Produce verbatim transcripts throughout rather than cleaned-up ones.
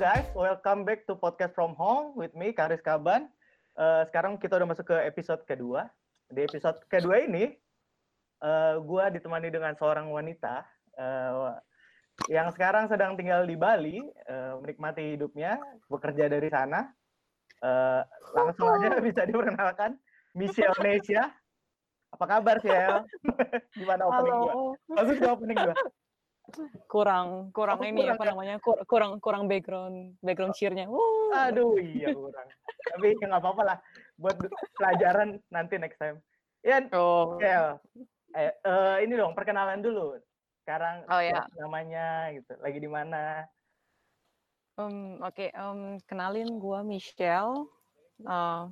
guys, welcome back to Podcast From Home with me, Karis Kaban. Uh, sekarang kita udah masuk ke episode kedua. Di episode kedua ini, uh, gue ditemani dengan seorang wanita uh, yang sekarang sedang tinggal di Bali, uh, menikmati hidupnya, bekerja dari sana. Uh, langsung aja bisa diperkenalkan, Michelle Nesia. Apa kabar, Michelle? Gimana opening gue? Bagus gak opening gue? kurang kurang oh, ini kurang, apa ya? namanya kur, kurang kurang background background cheer-nya. Uh. Aduh iya kurang. Tapi ya nggak apa-apa lah buat pelajaran nanti next time. Ya, oh. ya. Eh, uh, ini dong perkenalan dulu. Sekarang oh, ya. namanya gitu. Lagi di mana? Um, Oke, okay. um, kenalin gue Michelle. Uh,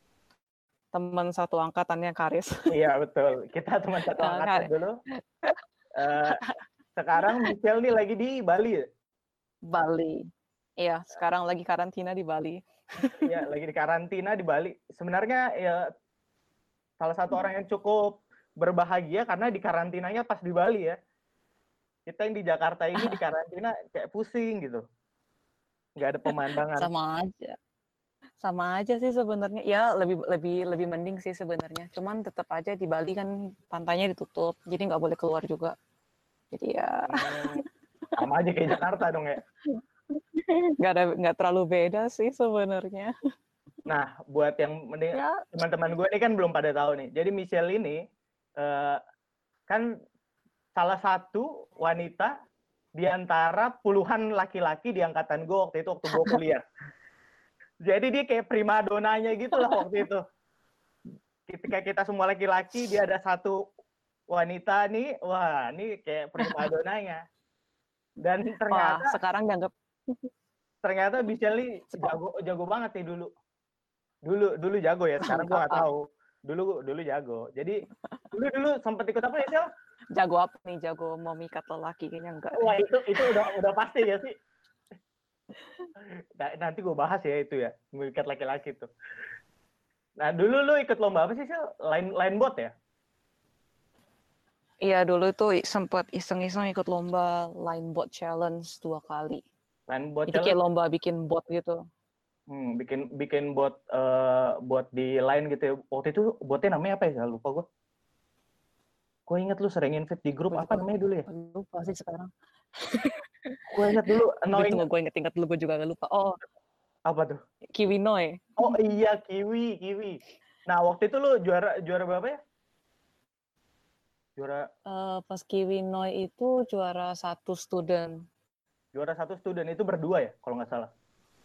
teman satu angkatannya Karis. Iya betul. Kita teman satu angkatan uh, dulu. Uh, Sekarang Michelle nih lagi di Bali ya? Bali. Iya, sekarang lagi karantina di Bali. Iya, lagi di karantina di Bali. Sebenarnya ya salah satu orang yang cukup berbahagia karena di karantinanya pas di Bali ya. Kita yang di Jakarta ini di karantina kayak pusing gitu. Nggak ada pemandangan. Sama aja. Sama aja sih sebenarnya. Ya, lebih lebih lebih mending sih sebenarnya. Cuman tetap aja di Bali kan pantainya ditutup, jadi nggak boleh keluar juga. Jadi ya hmm, sama aja kayak Jakarta dong ya. Nggak ada nggak terlalu beda sih sebenarnya. Nah, buat yang mending, ya. teman-teman gue ini kan belum pada tahu nih. Jadi Michelle ini uh, kan salah satu wanita di antara puluhan laki-laki di angkatan gue waktu itu waktu gue kuliah. Jadi dia kayak primadonanya gitu lah waktu itu. Ketika kita semua laki-laki, dia ada satu wanita nih, wah ini kayak primadonanya. Dan ternyata wah, sekarang dianggap ternyata Michelle jago jago banget nih dulu. Dulu dulu jago ya, sekarang gua nggak tahu. Dulu dulu jago. Jadi dulu dulu sempat ikut apa ya, Michelle? Jago apa nih? Jago mau mikat lelaki kayaknya enggak. Wah, itu itu udah udah pasti ya sih. Nah, nanti gue bahas ya itu ya, mikat laki-laki tuh. Nah, dulu lu ikut lomba apa sih, Michelle? Line line bot ya? Iya, dulu tuh sempat iseng-iseng ikut lomba line bot challenge dua kali. Line bot Jadi challenge? kayak lomba bikin bot gitu. Hmm, bikin bikin bot uh, bot di line gitu ya. Waktu itu botnya namanya apa ya? Lupa gue. Gue inget lu sering invite di grup, apa namanya dulu ya? Lupa sih sekarang. Gue inget dulu. Tunggu, gue inget-inget dulu, gue juga gak lupa. Oh, apa tuh? Kiwi Noi. Oh iya, Kiwi, Kiwi. Nah, waktu itu lu juara juara berapa ya? Juara uh, pas Kiwi Noi itu juara satu student. Juara satu student itu berdua ya, kalau nggak salah.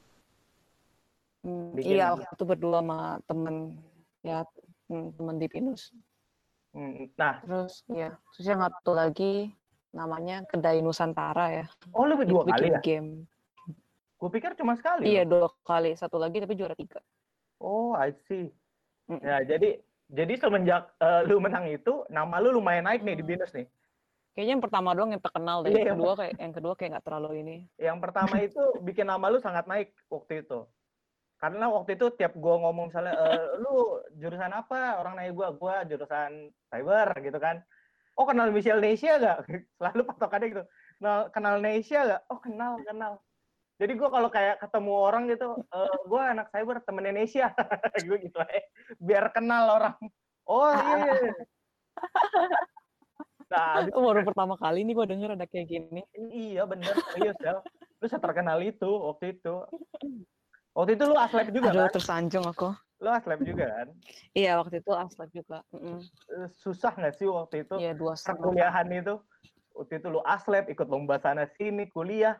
Hmm, iya, waktu itu berdua sama temen ya, temen di Pinus. Hmm, nah, terus ya, terus yang satu lagi namanya Kedai Nusantara ya. Oh, lu dua bikin kali ya? Game. Gue pikir cuma sekali. Iya, loh. dua kali, satu lagi tapi juara tiga. Oh, I see. Mm. Ya, jadi jadi semenjak uh, lu menang itu, nama lu lumayan naik nih di Binus nih. Kayaknya yang pertama doang yang terkenal deh. Yang kedua kayak yang kedua kayak nggak terlalu ini. Yang pertama itu bikin nama lu sangat naik waktu itu. Karena waktu itu tiap gue ngomong misalnya, e, lu jurusan apa? Orang nanya gue, gue jurusan cyber gitu kan. Oh kenal Michelle Nesia gak? Selalu patokannya gitu. Nah, kenal Nesia gak? Oh kenal, kenal. Jadi gue kalau kayak ketemu orang gitu, e, gue anak cyber temen Nesia. Gue gitu aja. Biar kenal orang. Oh iya. Nah, itu baru pertama kali nih gue denger ada kayak gini. Iya bener, serius ya. Lu seterkenal itu waktu itu. Waktu itu lu aslab juga Aduh, kan? tersanjung aku. Lu aslab juga kan? Iya, waktu itu aslab juga. Mm-mm. Susah nggak sih waktu itu? Iya, dua perkuliahan itu? Waktu itu lu aslab, ikut lomba sana sini, kuliah.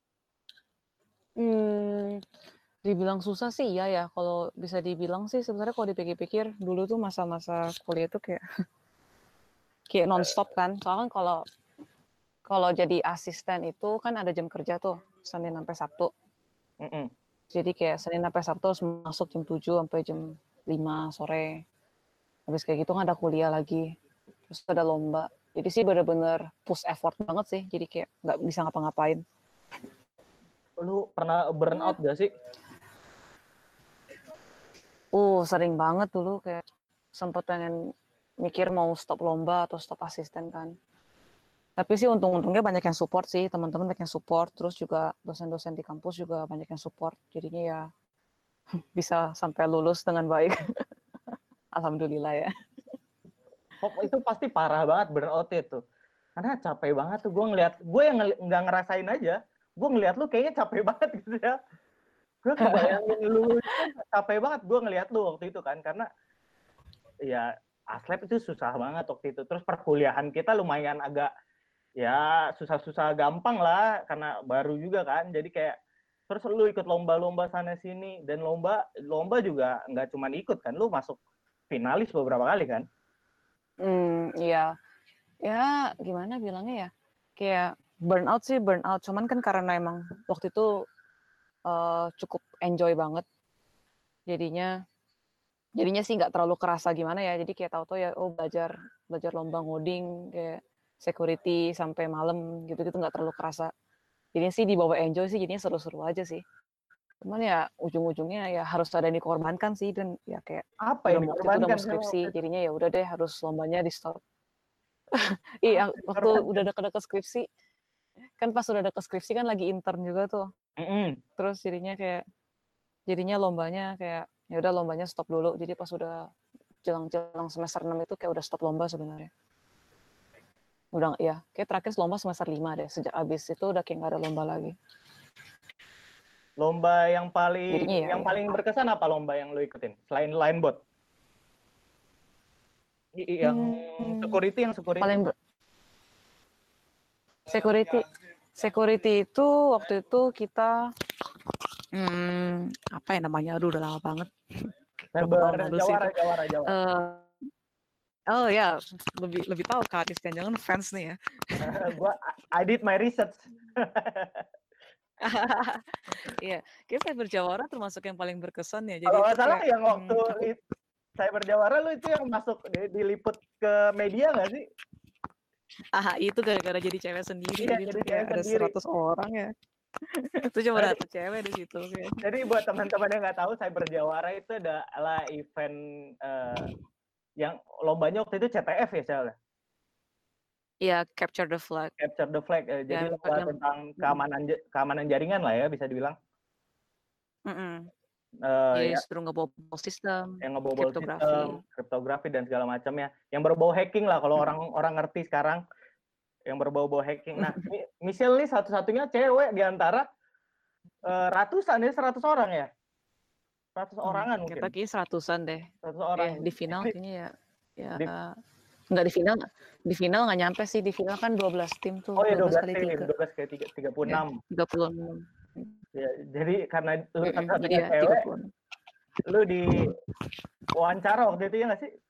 Hmm, dibilang susah sih iya ya. Kalau bisa dibilang sih sebenarnya kalau dipikir-pikir dulu tuh masa-masa kuliah tuh kayak kayak nonstop kan. Soalnya kan kalau kalau jadi asisten itu kan ada jam kerja tuh Senin sampai Sabtu. Mm-mm. Jadi kayak Senin sampai Sabtu harus masuk jam tujuh sampai jam lima sore. Habis kayak gitu kan ada kuliah lagi. Terus ada lomba. Jadi sih bener-bener push effort banget sih. Jadi kayak nggak bisa ngapa-ngapain. Lu pernah burn out gak sih? Uh, sering banget dulu kayak sempet pengen mikir mau stop lomba atau stop asisten kan. Tapi sih untung-untungnya banyak yang support sih, teman-teman banyak yang support, terus juga dosen-dosen di kampus juga banyak yang support, jadinya ya bisa sampai lulus dengan baik. Alhamdulillah ya. Pop itu pasti parah banget burnout itu. Karena capek banget tuh gue ngeliat, gue yang nggak ngerasain aja, gue ngeliat lu kayaknya capek banget gitu ya. Gue kebayangin lu itu capek banget, gue ngeliat lu waktu itu kan, karena ya aslep itu susah banget waktu itu. Terus perkuliahan kita lumayan agak ya susah-susah gampang lah karena baru juga kan. Jadi kayak terus lu ikut lomba-lomba sana sini dan lomba lomba juga nggak cuma ikut kan, lu masuk finalis beberapa kali kan. Hmm, iya. Ya, gimana bilangnya ya? Kayak burnout sih burnout, cuman kan karena emang waktu itu uh, cukup enjoy banget. Jadinya jadinya sih nggak terlalu kerasa gimana ya. Jadi kayak tahu-tahu ya oh belajar belajar lomba ngoding kayak security sampai malam gitu-gitu nggak terlalu kerasa. Jadinya sih dibawa enjoy sih, jadinya seru-seru aja sih. Cuman ya ujung-ujungnya ya harus ada yang dikorbankan sih, dan ya kayak Apa udah yang waktu itu udah dikorbankan mau sih waktu skripsi, itu? jadinya ya udah deh harus lombanya di stop. Apa Iya, yang waktu udah dikorbankan? deket-deket skripsi, kan pas udah deket skripsi kan lagi intern juga tuh. Mm-mm. Terus jadinya kayak jadinya lombanya kayak ya udah lombanya stop dulu. Jadi pas udah jelang-jelang semester enam itu kayak udah stop lomba sebenarnya. Udah ya, kayak terakhir lomba semester lima deh. Sejak abis itu udah kayak nggak ada lomba lagi. Lomba yang paling Jadinya ya yang ya. paling berkesan apa lomba yang lu ikutin selain line bot? Yang Hmm, security yang security. paling ber- security security itu waktu itu kita hmm, apa ya namanya? Aduh udah lama banget. Berapa Cyber tahun lalu sih itu. Jawara Jawara Jawara. Uh, oh ya, lebih lebih tahu Kak Aris, jangan fans nih ya. Gua I did my research. Iya, kayak Cyber Jawara termasuk yang paling berkesan ya. Jadi Kalau itu nggak salah kayak yang waktu hmm, aku it- Cyber Jawara lu itu yang masuk di- diliput ke media nggak sih? ah itu gara-gara jadi cewek sendiri. Iya, Jadi itu jadi kayak cewek ada sendiri. seratus orang ya. Itu cuma Jadi, satu cewek di situ kayak. jadi buat teman-teman yang nggak tahu, Cyber Jawara itu adalah event uh, yang lombanya waktu itu C T F ya, Sel? Iya, capture the flag. Capture the Flag. Eh, jadi Ya, lomba yang tentang keamanan keamanan jaringan lah ya, bisa dibilang. mm-mm. Uh, Jadi ya, suruh ngebobol sistem, yang ngebobol sistem, kriptografi. kriptografi dan segala macamnya. Yang berbau hacking lah kalau Mm. orang orang ngerti sekarang, yang berbau-bau hacking. Nah, Michelle nih satu-satunya cewek di antara uh, ratusan ya, seratus orang ya. Seratus Hmm, orangan kita mungkin. kayaknya seratusan deh. Seratus Eh, orang. di final kayaknya ya, ya Di, nggak di final, di final nggak nyampe sih. Di final kan dua belas tim tuh, oh ya dua belas dua belas kali tim, tiga. dua belas kali tiga, tiga puluh Ya, enam. tiga puluh enam. Ya, jadi karena lu Mm-mm, jadi satu-satunya ya cewek, tiga puluh enam. lu di wawancara waktu itu ya nggak sih?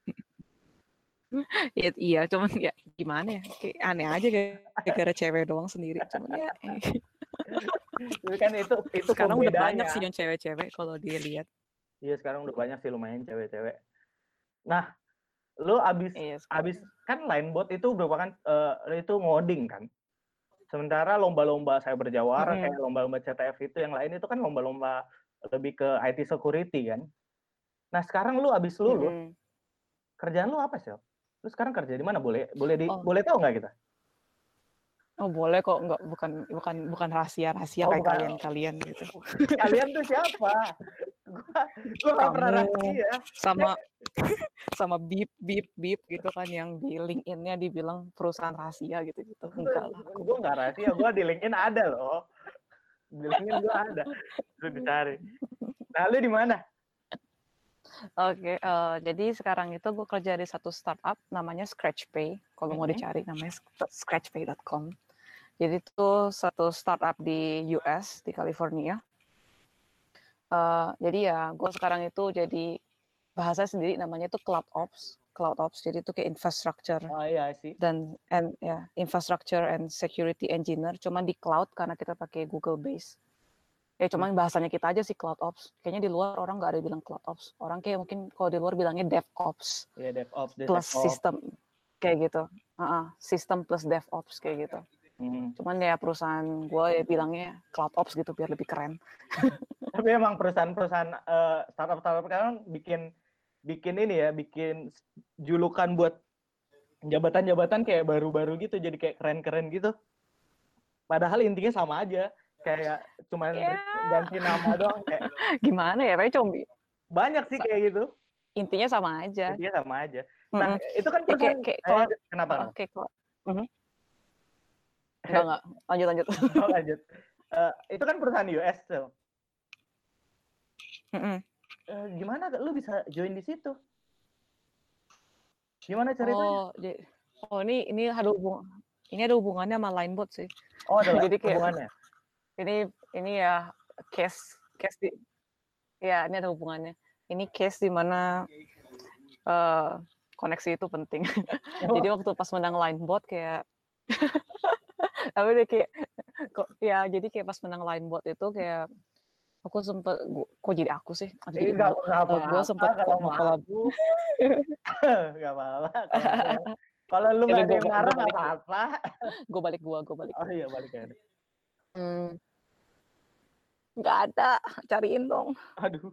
Ya, iya, cuman ya gimana ya, kayak aneh aja gara-gara cewek doang sendiri. Cuman ya, eh. Tapi kan itu itu Sekarang udah banyak pembedanya. sih yang cewek-cewek kalau dilihat. Iya sekarang udah banyak sih lumayan cewek-cewek. Nah, lu abis Iya, abis sekarang. kan Linebot itu merupakan uh, itu ngoding kan. Sementara lomba-lomba Cyber Jawara Mm-mm. kayak lomba-lomba C T F itu yang lain itu kan lomba-lomba lebih ke I T security kan. Nah, sekarang lu abis lulus, Mm-mm. kerjaan lu apa sih? Lu sekarang kerja di mana? Boleh boleh di Oh, boleh tahu nggak kita? oh boleh kok, nggak bukan bukan bukan rahasia rahasia Oh, kayak bukan. kalian-kalian gitu. Kalian tuh siapa? Gua gua nggak pernah Kamu rahasia. sama sama bip bip bip gitu kan yang di LinkedIn-nya dibilang perusahaan rahasia gitu gitu. Enggak lah aku. Gue nggak rahasia. Gue di LinkedIn ada loh. Di LinkedIn gue ada. Lu dicari. Nah, lu di mana? Oke, uh, jadi sekarang itu gue kerja di satu startup namanya Scratchpay. Kalau mau Mm-hmm. dicari namanya scratchpay dot com. Jadi itu satu startup di U S, di California. Uh, jadi ya gue sekarang itu jadi bahasa sendiri namanya itu Cloud Ops. Cloud Ops, jadi itu kayak infrastructure Oh iya sih. dan and ya infrastructure and security engineer. Cuman di cloud karena kita pakai Google Base. Ya cuman bahasanya kita aja sih Cloud Ops. Kayaknya di luar orang nggak ada bilang Cloud Ops. Orang kayak mungkin kalau di luar bilangnya DevOps Iya, DevOps, plus DevOps. sistem kayak gitu. Uh-uh, sistem plus DevOps kayak gitu. Hmm. Cuman ya perusahaan gue ya bilangnya Cloud Ops gitu biar lebih keren. Tapi emang perusahaan-perusahaan uh, startup-startup sekarang bikin bikin ini ya, bikin julukan buat jabatan-jabatan kayak baru-baru gitu, jadi kayak keren-keren gitu. Padahal intinya sama aja, kayak cuman Ya, ganti nama doang. Kayak gimana ya? Tapi combi. banyak sih Sa- kayak gitu, Intinya sama aja. intinya sama aja. Nah, Mm-mm. itu kan Ya kayak perusahaan, kayak eh, kalau kenapa uh, kenapa? kayak kalau Mhm. Enggak enggak. Lanjut lanjut. Oh, lanjut. Eh, itu kan perusahaan U S tuh. Mm-mm. Eh, gimana lu bisa join di situ? Gimana ceritanya? Oh, jadi oh ini ini ada hubung ini ada hubungannya sama Linebot sih. Oh, ada Jadi kayak hubungannya. ini ini ya case case di ya ini ada hubungannya. Ini case di mana eh, koneksi itu penting. Jadi Oh, waktu pas menang Linebot kayak tapi dia kayak kok ya jadi kayak pas menang Linebot itu kayak aku sempet gua, kok jadi aku sih aku eh, jadi nggak malu. nggak Uh, gue apa-apa sempet kalau kok mau mau kolab. aku. Nggak apa-apa kalau ada yang, kalau lu Jadi nggak ada gue yang marah gue nggak balik apa-apa. gue balik gue gue balik Oh iya, balik aja. hmm, nggak ada, cariin dong. Aduh.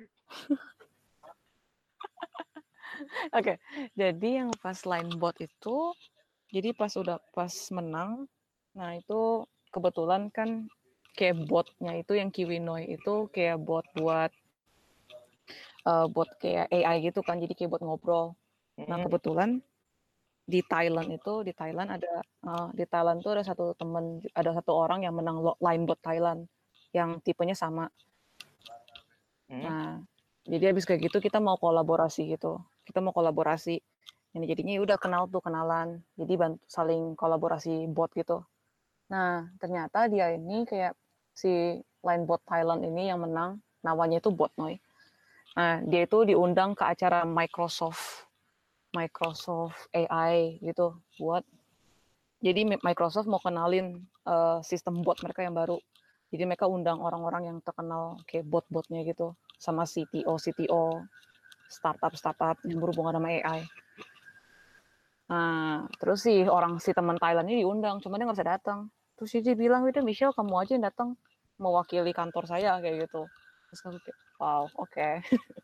Oke, okay. Jadi yang pas Linebot itu, jadi pas udah pas menang, nah itu kebetulan kan kayak botnya itu yang Kiwinoi itu kayak bot buat uh, bot kayak A I gitu kan, jadi kayak bot ngobrol. Nah Mm-mm. kebetulan di Thailand itu di Thailand ada uh, di Thailand tuh ada satu temen ada satu orang yang menang Linebot Thailand yang tipenya sama. Mm. Nah jadi habis kayak gitu kita mau kolaborasi gitu, kita mau kolaborasi. Ini jadinya udah kenal tuh kenalan, jadi bantu saling kolaborasi bot gitu. Nah ternyata dia ini kayak si Linebot Thailand ini yang menang, namanya itu Botnoy. Nah dia itu diundang ke acara Microsoft Microsoft A I gitu buat jadi Microsoft mau kenalin uh, sistem bot mereka yang baru. Jadi mereka undang orang-orang yang terkenal kayak bot-botnya gitu sama C T O C T O startup-startup yang berhubungan sama A I. Nah, terus si orang si teman Thailand ini diundang, cuma dia nggak bisa datang. Terus dia bilang, udah Michelle kamu aja yang datang mewakili kantor saya kayak gitu. Terus aku kayak, wow, oke. Okay.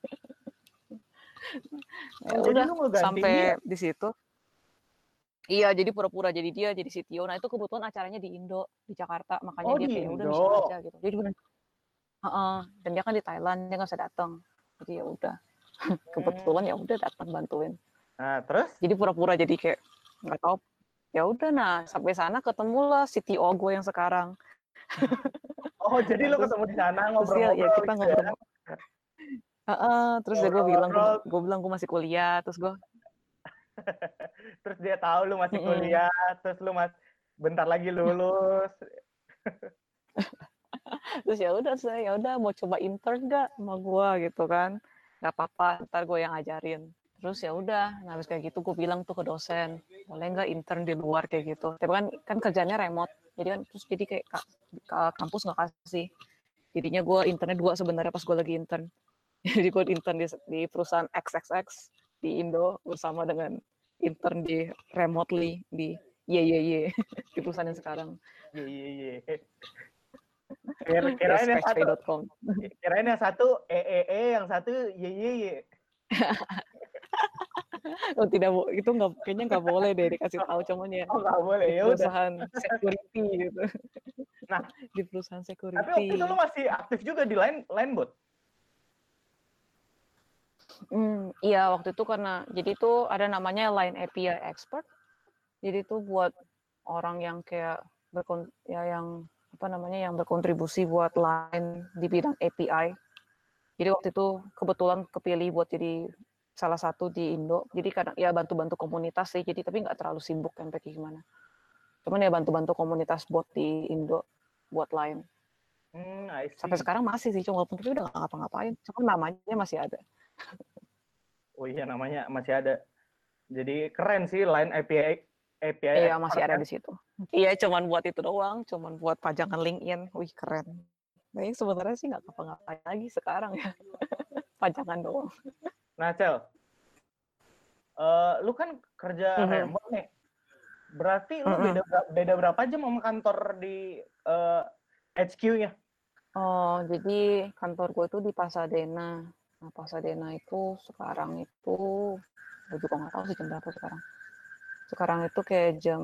Ya Oh, jadi udah lu mau gantiin dia? sampai di situ. Iya, jadi pura-pura jadi dia jadi C T O. Nah itu kebetulan acaranya di Indo, di Jakarta, makanya Oh, dia di kayak udah Michelle Indo. aja gitu. Jadi bener, uh-uh. Dan dia kan di Thailand, dia nggak bisa datang. Jadi ya udah, kebetulan Hmm. ya udah datang bantuin. Nah, terus? Jadi pura-pura jadi kayak nggak tahu. Ya udah, nah sampai sana ketemulah C T O gue yang sekarang. Oh, jadi Nah, lu terus ketemu di sana terus dia ya ngobrol-ngobrol kita gitu ya? ngobrol. Uh-uh. Terus dia gue bilang gue, Ngobrol-ngobrol. gue bilang gue masih kuliah. Terus gue, Terus dia tahu lu masih mm-mm. kuliah, terus lu mas bentar lagi lulus. Terus ya udah saya ya udah mau coba intern nggak sama gue gitu kan, nggak apa-apa ntar gue yang ajarin. Terus ya udah, nah habis kayak gitu gue bilang tuh ke dosen, boleh nggak intern di luar kayak gitu. Tapi kan kan kerjanya remote, jadi kan terus jadi kayak ke kampus nggak kasih. Jadinya gue internnya dua sebenarnya pas gue lagi intern. Jadi gue intern di, di perusahaan X X X di Indo bersama dengan intern di remotely di Y Y Y di perusahaan yang sekarang. Iya, iya, iya. Kira- Ya Kirain yang sketchpay satu, dot com. kirain yang satu E E E, yang satu Y Y Y. Oh tidak, itu nggak kayaknya nggak boleh deh dikasih tahu cuman ya Oh, nggak boleh, di ya udah. perusahaan security gitu. Nah, Di perusahaan tapi waktu itu lu security. masih aktif juga di line line bot. Hmm, iya waktu itu karena jadi itu ada namanya Line A P I Expert. Jadi itu buat orang yang kayak berkon ya yang apa namanya yang berkontribusi buat Line di bidang A P I. Jadi waktu itu kebetulan kepilih buat jadi salah satu di Indo. Jadi kadang ya bantu-bantu komunitas sih. Jadi tapi nggak terlalu sibuk yang kayak gimana. Cuman ya bantu-bantu komunitas bot di Indo buat Line. Hmm, I Sampai see. sekarang masih sih, cuma walaupun tapi udah nggak ngapa-ngapain. Cuma namanya masih ada. Oh iya, namanya masih ada. Jadi keren sih line A P I A P I Iya masih expert ada kan. di situ. Iya cuman buat itu doang, cuman buat pajangan LinkedIn. Wih keren. Nah, ini sebenarnya sih nggak ngapa-ngapain lagi sekarang ya. Pajangan doang. Nah, Cel, uh, lu kan kerja Mm-hmm. remote nih. Berarti lu Mm-hmm. beda beda berapa jam sama kantor di uh, H Q-nya? Oh, jadi kantor gue itu di Pasadena. Nah, Pasadena itu sekarang itu, gue juga nggak tahu sih jam berapa sekarang. Sekarang itu kayak jam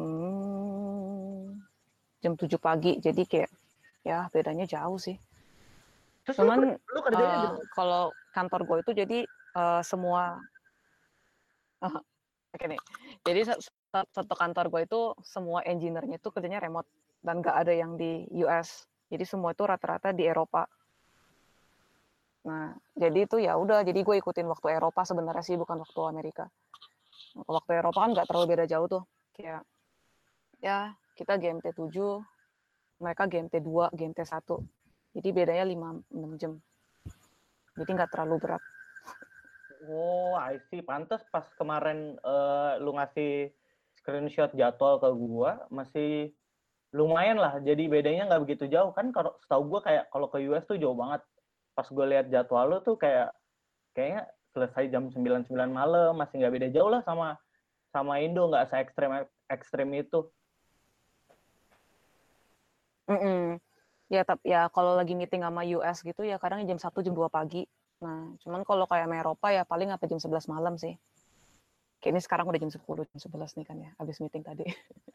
jam tujuh pagi, jadi kayak ya bedanya jauh sih. Terus lu, Cuman lu kerjanya uh, gimana? kalau kantor gue itu jadi uh, semua uh, oke nih. Jadi satu kantor gue itu semua engineer-nya itu kerjanya remote dan gak ada yang di U S. Jadi semua itu rata-rata di Eropa. Nah, jadi itu ya udah. Jadi gue ikutin waktu Eropa sebenarnya sih, bukan waktu Amerika. Nah, waktu Eropa kan nggak terlalu beda jauh tuh. Kayak ya kita G M T tujuh, mereka G M T dua, G M T satu. Jadi bedanya lima enam jam. Jadi nggak terlalu berat. Oh, I see. Pantes pas kemarin uh, lu ngasih screenshot jadwal ke gua, masih lumayan lah. Jadi bedanya nggak begitu jauh. Kan kalau setahu gua kayak kalau ke U S tuh jauh banget. Pas gua lihat jadwal lu tuh kayak kayaknya selesai jam sembilan sembilan malam, masih nggak beda jauh lah sama sama Indo, nggak se ekstrem ekstrem itu. Mm-mm. Ya, tapi ya kalau lagi meeting sama U S gitu ya kadang jam satu, jam dua pagi. Nah, cuman kalau kayak sama Eropa ya paling sampai jam sebelas malam sih. Kayak ini sekarang udah jam sepuluh, jam sebelas nih kan ya, habis meeting tadi.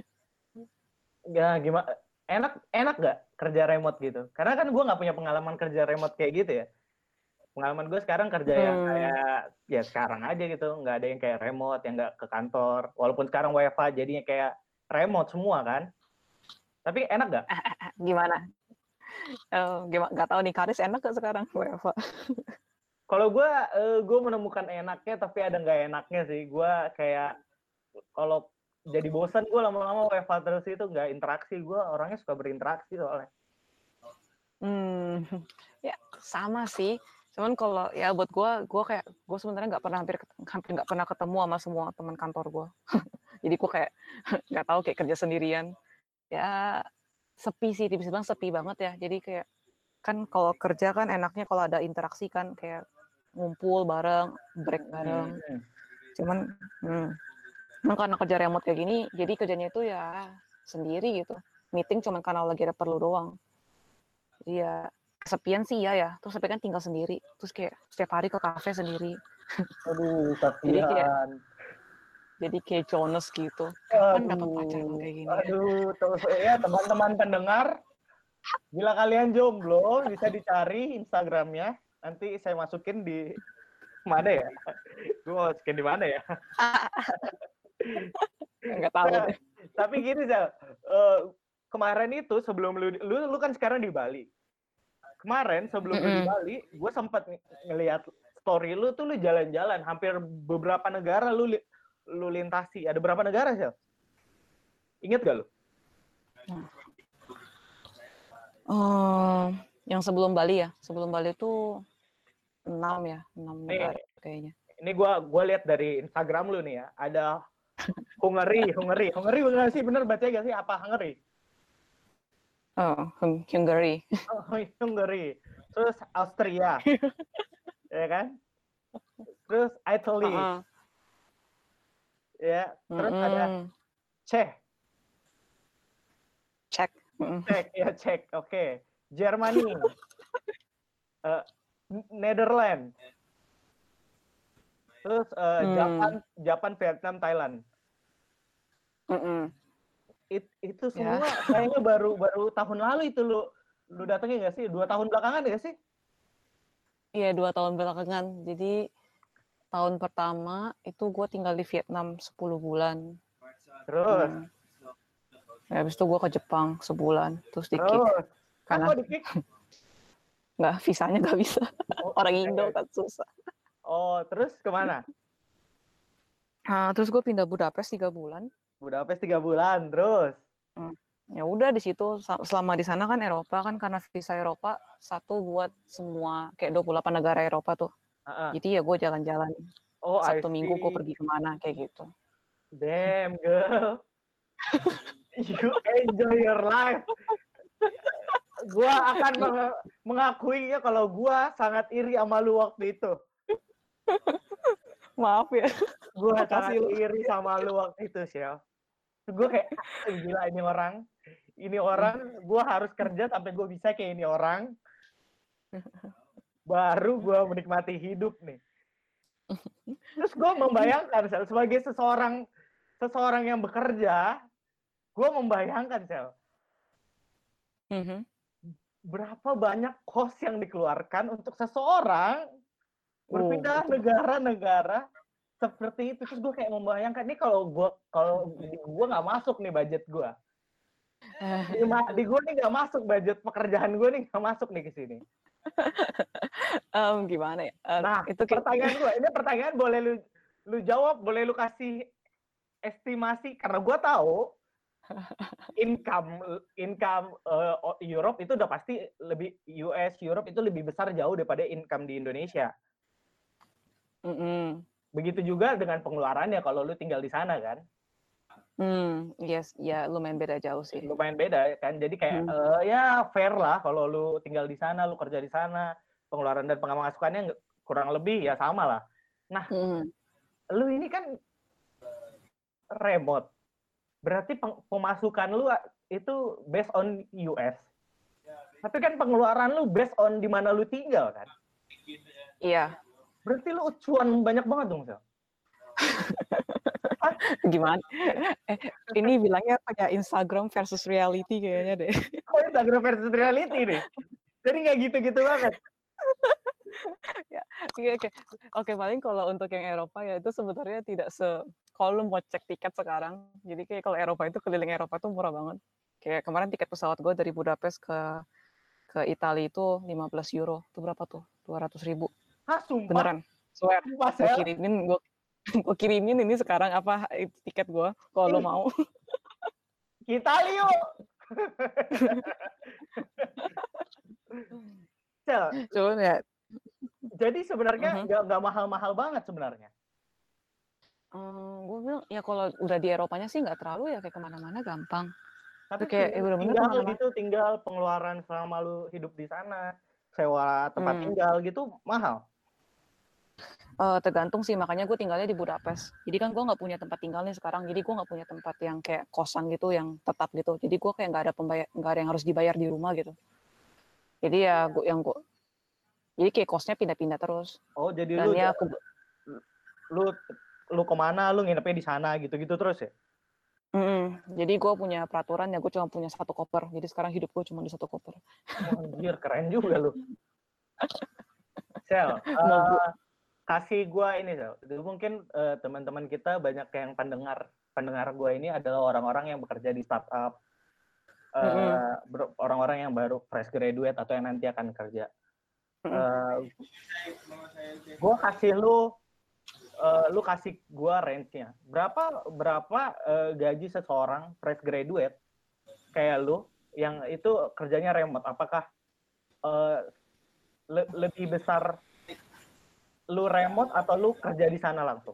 Ya gimana? Enak enak nggak kerja remote gitu? Karena kan gua nggak punya pengalaman kerja remote kayak gitu ya. Pengalaman gue sekarang kerja yang Hmm. kayak ya sekarang aja gitu, nggak ada yang kayak remote, yang nggak ke kantor. Walaupun sekarang W F H jadinya kayak remote semua kan. Tapi enak nggak? Gimana? Uh, gimana? Gak tahu nih, Karis enak gak sekarang W F H? Kalau gue, uh, gue menemukan enaknya, tapi ada nggak enaknya sih. Gue kayak kalau jadi bosan gue lama-lama W F H terus itu nggak interaksi. Gue orangnya suka berinteraksi soalnya. Hmm, ya sama sih. Cuman kalau ya buat gue, gue kayak gue sebenarnya nggak pernah hampir hampir nggak pernah ketemu sama semua teman kantor gue. Jadi gue kayak nggak tahu, kayak kerja sendirian. Ya sepi sih, bisa bilang sepi banget ya. Jadi kayak kan kalau kerja kan enaknya kalau ada interaksi kan, kayak ngumpul bareng, break bareng. Hmm. Cuman, hmm, cuman karena kerja remote kayak gini, jadi kerjanya itu ya sendiri gitu. Meeting cuman karena lagi ada perlu doang. Jadi ya kesepian sih ya ya. Terus tapi kan tinggal sendiri. Terus kayak setiap hari ke kafe sendiri. Aduh, Jadi kayak kasihan. jadi kayak Jonas gitu. Kapan dapat pacar kalau Aduh, kayak gini ya? aduh, terus ya teman-teman pendengar, bila kalian jomblo, bisa dicari Instagramnya. Nanti saya masukin di mana ya? Gue mau masukin di mana ya? Nggak tahu Nah, deh. tapi gini, Zal. Uh, kemarin itu sebelum lu, lu, lu kan sekarang di Bali. Kemarin sebelum lu di Mm-mm. Bali, gue sempat ngelihat story lu tuh lu jalan-jalan. Hampir beberapa negara lu lu lintasi. Ada berapa negara, Zal? Ingat gak lu? Oh, yang sebelum Bali ya. Sebelum Bali itu enam ya, enam Nih, negara kayaknya. ini gue gua lihat dari Instagram lu nih ya. Ada Hungary, Hungary. Hungary bener sih? Bener baca gak sih? Apa Hungary? Oh, Hungary. Oh, Hungary. Terus Austria, ya kan? Terus Italy, Uh-uh. ya. Terus ada Mm-mm. Czech. Cek. Mm-mm. Czech, ya Czech. Oke. Okay. Germany. Uh, Netherlands. Terus uh, Mm. Japan, Japan, Vietnam, Thailand. Mm-mm. It, itu Ya. semua kayaknya baru baru tahun lalu itu lu lu datengin nggak sih? Dua tahun belakangan nggak sih? Iya, dua tahun belakangan. Jadi tahun pertama itu gue tinggal di Vietnam sepuluh bulan. Terus, Hmm. Ya, habis itu gue ke Jepang sebulan. Terus di-kick. terus. Ah, Karena kok di-kick? nggak, visanya nggak bisa. Oh, Orang eh, Indo kan susah. oh, terus kemana? Nah, terus gue pindah Budapest tiga bulan. Budapest tiga bulan, terus. Hmm. Ya udah di situ selama di sana kan Eropa kan, karena visa Eropa satu buat semua kayak dua puluh delapan negara Eropa tuh. Uh-uh. Jadi ya gue jalan-jalan. Oh, I Sabtu Minggu gue see. pergi kemana kayak gitu. Damn, girl. You enjoy your life. Gua akan meng- mengakuinya kalau gua sangat iri sama lu waktu itu. Maaf ya. Gua sangat Makasih lu. iri sama lu waktu itu, Shell. Gue kayak, ah, gila ini orang. Ini orang, gue harus kerja sampai gue bisa kayak ini orang. Baru gue menikmati hidup nih. Terus gue membayangkan, sebagai seseorang seseorang yang bekerja, gue membayangkan, Sel, Mhm. berapa banyak kos yang dikeluarkan untuk seseorang Oh, berpindah itu. negara-negara seperti itu. Terus gue kayak membayangkan, ini kalau gue kalau di gue nggak masuk nih budget gue. Di, ma- di gue nih nggak masuk budget pekerjaan gue nih nggak masuk nih ke sini. um, gimana ya? Uh, Nah, itu kayak pertanyaan gue, ini pertanyaan boleh lu lu jawab, boleh lu kasih estimasi karena gue tahu income income uh, Europe itu udah pasti lebih U S Europe itu lebih besar jauh daripada income di Indonesia. Mm-mm. Begitu juga dengan pengeluarannya kalau lu tinggal di sana kan. Hmm, yes, ya lumayan beda jauh sih. Lumayan beda kan. Jadi kayak Hmm. uh, ya fair lah kalau lu tinggal di sana, lu kerja di sana, pengeluaran dan pemasukannya kurang lebih ya sama lah. Nah, Hmm. lu ini kan remote. Berarti pemasukan lu itu based on U S. Tapi kan pengeluaran lu based on di mana lu tinggal kan. Iya. Berarti lu cuan banyak banget dong, Sel. Gimana? Eh, ini bilangnya kayak Instagram versus reality kayaknya deh. Oh, Instagram versus reality nih. Jadi nggak gitu-gitu banget. Ya, oke, oke. Oke, paling kalau untuk yang Eropa ya itu sebenarnya tidak se kalau lu mau cek tiket sekarang, jadi kayak kalau Eropa itu keliling Eropa tuh murah banget. Kayak kemarin tiket pesawat gue dari Budapest ke ke Italia itu lima belas euro. Itu berapa tuh? dua ratus ribu. Hah, sumpah? Beneran. Swear. Sumpah, Gue kirimin, gue gue kirimin ini sekarang apa tiket gue kalau lo mau. Kita yuk. Cel, Cuman ya. Jadi sebenarnya Uh-huh. nggak nggak mahal-mahal banget sebenarnya. Um, gue bilang ya kalau udah di Eropanya sih nggak terlalu ya, kayak kemana-mana gampang. Tapi kayak tinggal, eh, bener-bener tinggal kemana-mana. gitu, tinggal pengeluaran selama lu hidup di sana, sewa tempat Hmm. tinggal gitu mahal. Uh, tergantung sih, makanya gue tinggalnya di Budapest. Jadi kan gue nggak punya tempat tinggal nih sekarang. Jadi gue nggak punya tempat yang kayak kosan gitu yang tetap gitu. Jadi gue kayak nggak ada pembayar, nggak ada yang harus dibayar di rumah gitu. Jadi ya gue yang gue, jadi kayak kosnya pindah-pindah terus. Oh, jadi Dan lu ya aku, lu lu kemana lu nginepnya di sana gitu-gitu terus ya? mm, jadi gue punya peraturan ya, gue cuma punya satu koper. Jadi sekarang hidup gue cuma di satu koper. Oh, anjir, keren juga lu. Sel, uh, kasih gue ini, Sel. Mungkin uh, teman-teman kita banyak yang pendengar pendengar gue ini adalah orang-orang yang bekerja di startup, uh, mm-hmm. orang-orang yang baru fresh graduate atau yang nanti akan kerja. Uh, gue kasih lu, uh, lu kasih gue range-nya. Berapa berapa uh, gaji seseorang fresh graduate kayak lu yang itu kerjanya remote? Apakah uh, le- lebih besar lu remote atau lu kerja di sana langsung?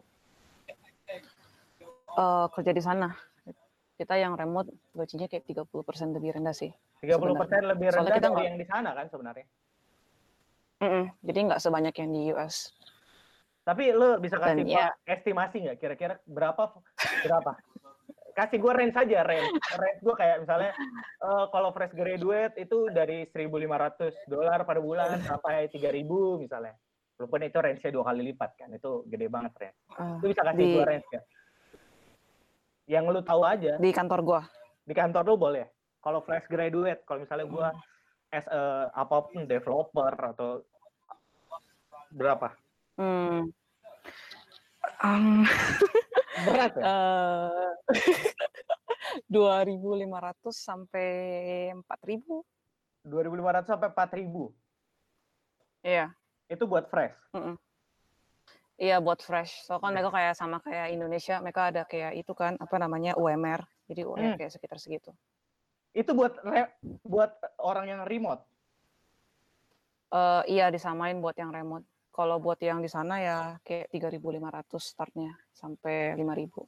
Uh, kerja di sana. Kita yang remote gajinya kayak tiga puluh persen lebih rendah sih. tiga puluh persen sebenarnya. Lebih rendah Soalnya kita dari nggak... yang di sana kan sebenarnya. Mm-mm. Jadi nggak sebanyak yang di U S. Tapi lu bisa kasih Dan, ya, estimasi nggak kira-kira berapa berapa? Kasih gue range saja, range. Range gue kayak misalnya uh, kalau fresh graduate itu dari seribu lima ratus dolar per bulan sampai tiga ribu misalnya. Walaupun itu range-nya dua kali lipat kan, itu gede banget range. Uh, lu bisa kasih di, gue range nggak? Yang lu tahu aja. Di kantor gue? Di kantor lu boleh. Kalau fresh graduate, kalau misalnya gue as a, apapun developer atau berapa? Hmm. Um, Berat ya? Uh, dua ribu lima ratus sampai empat ribu. dua ribu lima ratus sampai empat ribu? Iya. Itu buat fresh? Mm-mm. Iya, buat fresh. So kan mereka kayak sama kayak Indonesia, mereka ada kayak itu kan, apa namanya, U M R. Jadi U M R hmm. kayak sekitar segitu. Itu buat re- buat orang yang remote? Uh, iya, disamain buat yang remote. Kalau buat yang di sana ya kayak tiga ribu lima ratus startnya sampai lima ribu.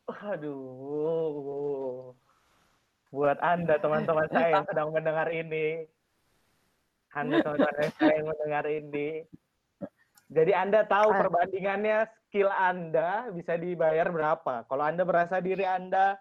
Aduh. Buat Anda teman-teman saya yang sedang mendengar ini. Anda teman-teman saya yang mendengar ini. Jadi Anda tahu perbandingannya skill Anda bisa dibayar berapa. Kalau Anda merasa diri Anda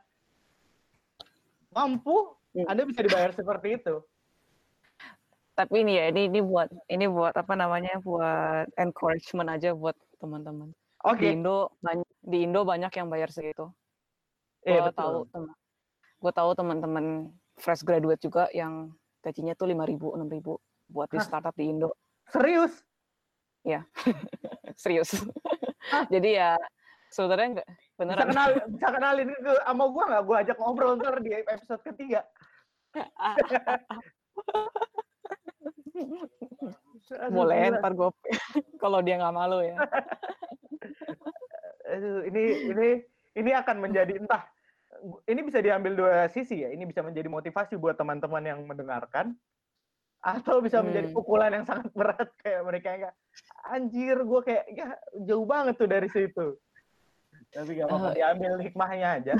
mampu, Anda bisa dibayar seperti itu. Tapi ini ya, ini ini buat ini buat apa namanya, buat encouragement aja buat teman-teman. Oke. Okay. Di Indo banyak di Indo banyak yang bayar segitu. Iya Gue tahu betul. teman, gue tahu teman-teman fresh graduate juga yang gajinya tuh lima ribu, enam ribu buat di Hah, startup di Indo. serius? Ya, serius. Hah, Jadi ya sebenarnya enggak bisa beneran. kenal bisa kenalin ke sama gua nggak? Gua ajak ngobrol ntar di episode ketiga. Aduh Boleh, gila. ntar gue kalau dia nggak malu ya. Aduh, ini ini ini akan menjadi entah ini bisa diambil dua sisi ya. Ini bisa menjadi motivasi buat teman-teman yang mendengarkan atau bisa menjadi Hmm. pukulan yang sangat berat kayak mereka yang anjir gue kayak ya jauh banget tuh dari situ. Tapi gak apa-apa, Uh, diambil hikmahnya aja.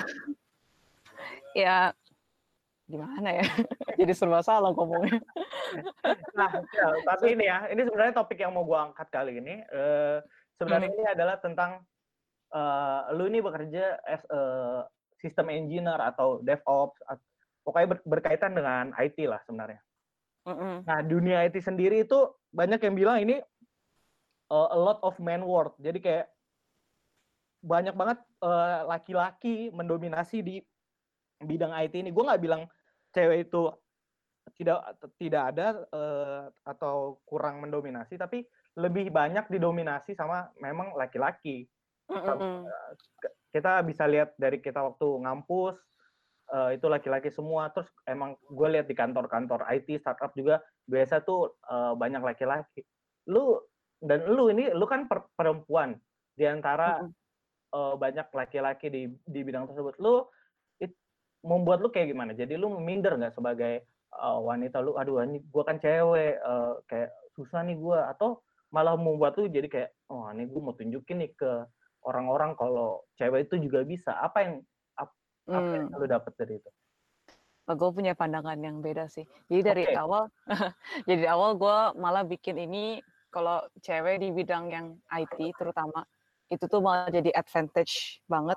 ya gimana ya? Jadi serba salah ngomongnya. Nah, ya, tapi ini ya, ini sebenarnya topik yang mau gue angkat kali ini. Uh, sebenarnya Hmm. ini adalah tentang uh, lu ini bekerja as a system engineer atau DevOps, pokoknya ber berkaitan dengan I T lah sebenarnya. Mm-mm. Nah, dunia I T sendiri itu banyak yang bilang ini uh, a lot of man work. Jadi kayak banyak banget uh, laki-laki mendominasi di bidang I T ini. Gue nggak bilang cewek itu tidak tidak ada uh, atau kurang mendominasi, tapi lebih banyak didominasi sama memang laki-laki. Mm-mm. Kita bisa lihat dari kita waktu ngampus uh, itu laki-laki semua. Terus emang gue lihat di kantor-kantor I T startup juga biasa tuh uh, banyak laki-laki. Lu dan lu ini lu kan per perempuan di antara Mm-mm. uh, banyak laki-laki di di bidang tersebut. Lu it, membuat lu kayak gimana? Jadi lu minder nggak sebagai uh, wanita? Lu aduh ini gue kan cewek uh, kayak susah nih gue, atau malah membuat lu jadi kayak oh ini gue mau tunjukin nih ke orang-orang kalau cewek itu juga bisa. Apa yang ap, apa yang Hmm. lu dapat dari itu? Gue punya pandangan yang beda sih. Jadi dari Oke. awal, jadi awal gue malah bikin ini kalau cewek di bidang yang I T terutama itu tuh malah jadi advantage banget.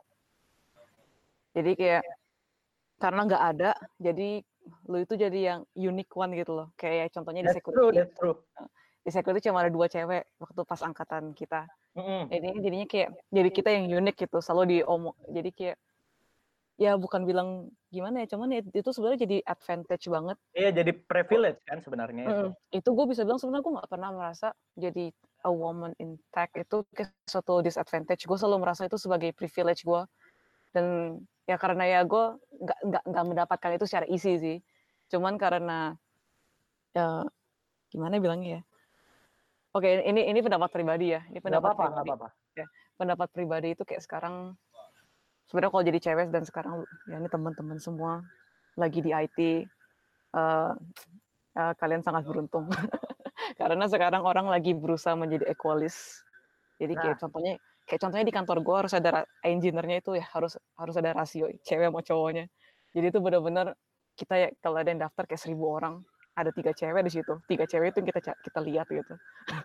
Jadi kayak karena nggak ada, jadi lu itu jadi yang unique one gitu loh. Kayak contohnya di That's true, security. that's true. Di security cuma ada dua cewek waktu pas angkatan kita. Mm-mm. Jadi jadinya kayak jadi kita yang unik gitu, selalu diomong. Jadi kayak ya bukan bilang gimana ya, cuman ya, itu sebenarnya jadi advantage banget. Iya, jadi privilege kan sebenarnya itu. Mm, itu gue bisa bilang sebenarnya gue nggak pernah merasa jadi a woman in tech itu kayak suatu disadvantage. Gue selalu merasa itu sebagai privilege gue, dan ya karena ya gue nggak nggak nggak mendapatkan itu secara easy sih. Cuman karena ya gimana bilangnya ya. Oke, ini ini pendapat pribadi ya. Ini Nggak pendapat apa-apa, nggak pribadi. apa-apa. Ya, pendapat pribadi itu kayak sekarang sebenarnya kalau jadi cewek dan sekarang ya ini teman-teman semua lagi di I T, uh, uh, kalian sangat beruntung. Karena sekarang orang lagi berusaha menjadi equalis. Jadi kayak Nah, contohnya kayak contohnya di kantor gue harus ada engineer-nya itu ya harus harus ada rasio cewek sama cowoknya. Jadi itu benar-benar kita ya kalau ada yang daftar kayak seribu orang ada tiga cewek di situ. Tiga cewek itu yang kita kita lihat gitu.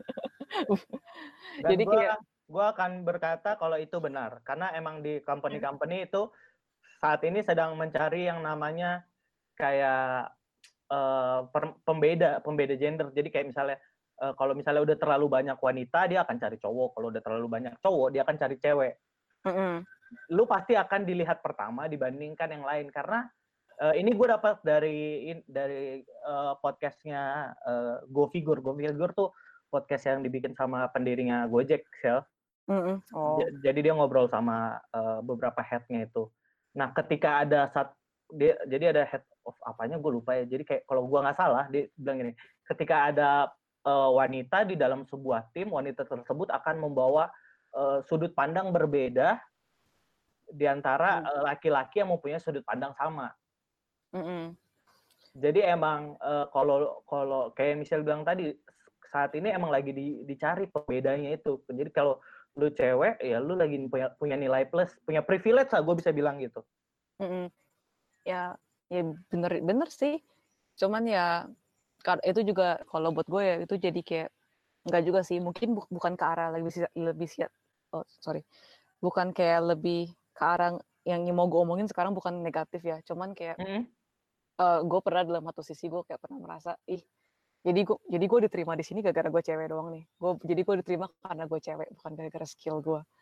dan Jadi gue kayak gue akan berkata kalau itu benar, karena emang di company-company itu saat ini sedang mencari yang namanya kayak uh, per, pembeda pembeda gender. Jadi kayak misalnya uh, kalau misalnya udah terlalu banyak wanita dia akan cari cowok, kalau udah terlalu banyak cowok dia akan cari cewek. mm-mm. Lu pasti akan dilihat pertama dibandingkan yang lain, karena uh, ini gue dapat dari dari uh, podcastnya uh, GoFigure. GoFigure tuh podcast yang dibikin sama pendirinya Gojek, Sel. Mm-mm. Oh. Jadi dia ngobrol sama uh, beberapa headnya itu. Nah, ketika ada saat dia, jadi ada head of apanya gue lupa ya. Jadi kayak kalau gue nggak salah dia bilang gini, ketika ada uh, wanita di dalam sebuah tim, wanita tersebut akan membawa uh, sudut pandang berbeda di antara uh, laki-laki yang mempunyai sudut pandang sama. Mm-mm. Jadi emang uh, kalau kalau kayak Michelle bilang tadi, saat ini emang lagi di, dicari pembedanya itu. Jadi kalau lu cewek ya lu lagi punya punya nilai plus, punya privilege lah gue bisa bilang gitu. Mm-mm. Ya ya bener bener sih. Cuman ya itu juga kalau buat gue ya itu jadi kayak enggak juga sih, mungkin bu- bukan ke arah lebih lebih siap. Oh sorry, bukan kayak lebih ke arah yang mau gue omongin sekarang bukan negatif ya, cuman kayak Mm-hmm. uh, gue pernah dalam satu sisi gue kayak pernah merasa ih jadi gue jadi gue diterima di sini gara-gara gue cewek doang nih, gue jadi gue diterima karena gue cewek bukan gara-gara skill gue.